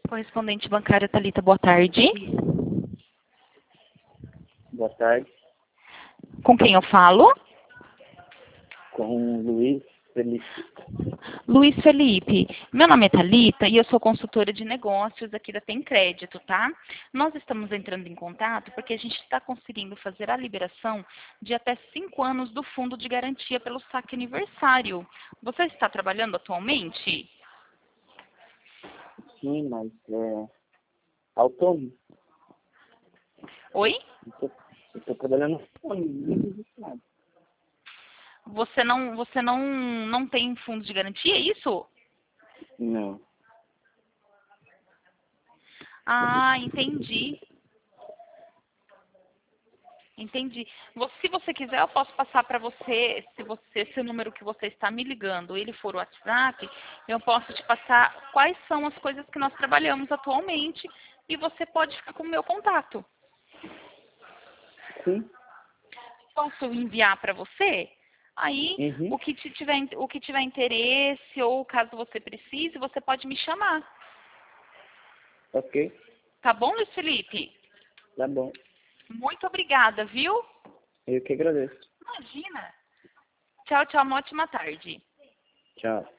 Correspondente bancária Thalita, boa tarde. Boa tarde, Com quem eu falo? com o Luiz Felipe. Luiz Felipe. Meu nome é Thalita e eu sou consultora de negócios aqui da Tem Crédito, tá? Nós estamos entrando em contato porque a gente está conseguindo fazer a liberação de até 5 anos do fundo de garantia pelo saque aniversário. Você está trabalhando atualmente? Sim, mas autônomo. Oi? Eu tô trabalhando autônomo, não existe nada. Você não tem fundo de garantia, é isso? Não. Ah, entendi. Entendi. Se você quiser, eu posso passar para você, se o número que você está me ligando, ele for o WhatsApp, eu posso te passar quais são as coisas que nós trabalhamos atualmente e você pode ficar com o meu contato. Sim? Posso enviar para você? Aí, Uhum. o que tiver interesse ou caso você precise, você pode me chamar. Ok, Tá bom, Luiz Felipe? tá bom. Muito obrigada, viu? Eu que agradeço. Imagina. Tchau, tchau, uma ótima tarde. Tchau.